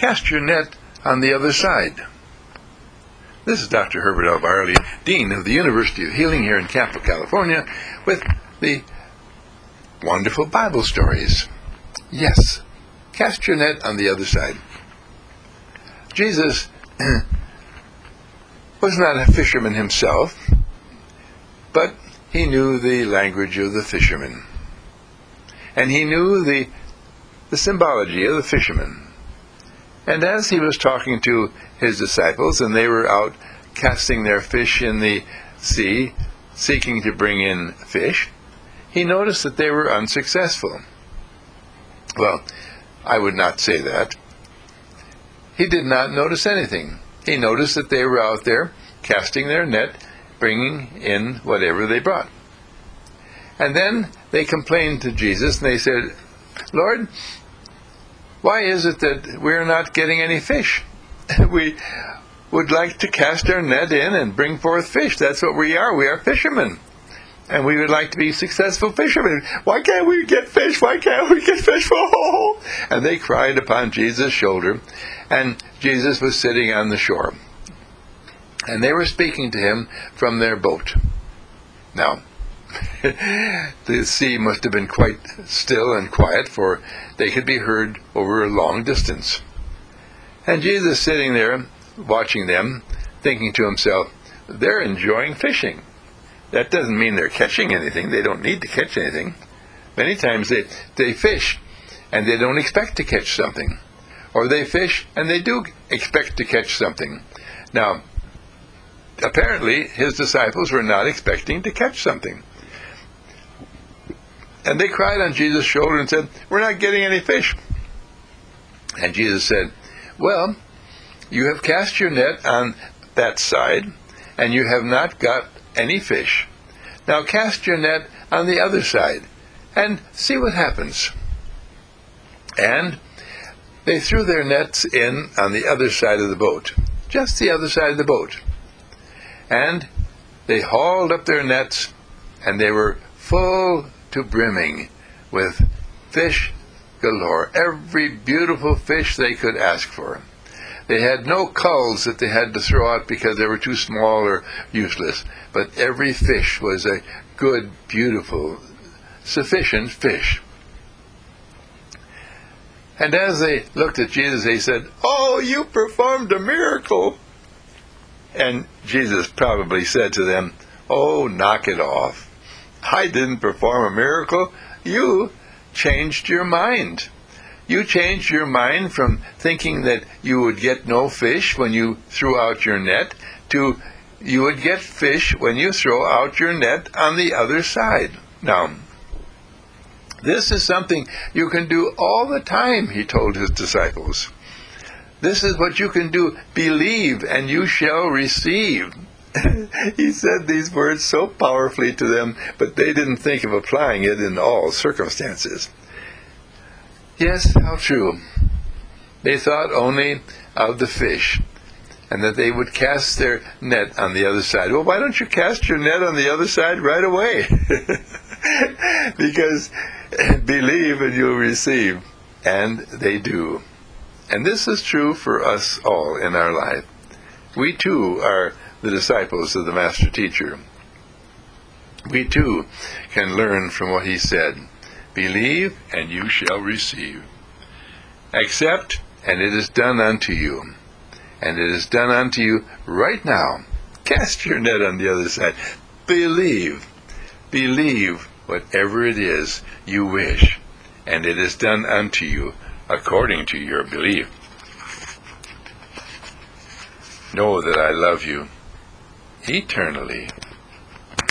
cast your net on the other side. This is Dr. Herbert L. Barley, Dean of the University of Healing here in Capitol, California, with the wonderful Bible stories. Yes, cast your net on the other side. Jesus was not a fisherman himself, but he knew the language of the fishermen. And he knew the symbology of the fishermen. And as he was talking to his disciples, and they were out casting their fish in the sea, seeking to bring in fish, he noticed that they were unsuccessful. Well, I would not say that. He did not notice anything. He noticed that they were out there casting their net, bringing in whatever they brought. And then they complained to Jesus, and they said, "Lord, why is it that we're not getting any fish? We would like to cast our net in and bring forth fish. That's what we are. We are fishermen. And we would like to be successful fishermen. Why can't we get fish? Why can't we get fish?" Oh! And they cried upon Jesus' shoulder, and Jesus was sitting on the shore. And they were speaking to him from their boat. Now, the sea must have been quite still and quiet, for they could be heard over a long distance. And Jesus sitting there, watching them, thinking to himself, they're enjoying fishing. That doesn't mean they're catching anything. They don't need to catch anything. Many times they fish, and they don't expect to catch something. Or they fish, and they do expect to catch something. Now, apparently, his disciples were not expecting to catch something. And they cried on Jesus' shoulder and said, "We're not getting any fish." And Jesus said, "Well, you have cast your net on that side, and you have not got any fish. Now cast your net on the other side, and see what happens." And they threw their nets in on the other side of the boat, just the other side of the boat. And they hauled up their nets, and they were full to brimming with fish galore, every beautiful fish they could ask for. They had no culls that they had to throw out because they were too small or useless, but every fish was a good, beautiful, sufficient fish. And as they looked at Jesus, they said, "Oh, you performed a miracle." And Jesus probably said to them, "Oh, knock it off. I didn't perform a miracle. You changed your mind. You changed your mind from thinking that you would get no fish when you threw out your net to you would get fish when you throw out your net on the other side." Now, this is something you can do all the time, he told his disciples. This is what you can do. Believe, and you shall receive. He said these words so powerfully to them, but they didn't think of applying it in all circumstances. Yes, how true. They thought only of the fish, and that they would cast their net on the other side. Well, why don't you cast your net on the other side right away? Because believe and you'll receive. And they do. And this is true for us all in our life. We too are the disciples of the Master Teacher. We too can learn from what he said. Believe, and you shall receive. Accept, and it is done unto you. And it is done unto you right now. Cast your net on the other side. Believe. Believe whatever it is you wish, and it is done unto you according to your belief. Know that I love you eternally.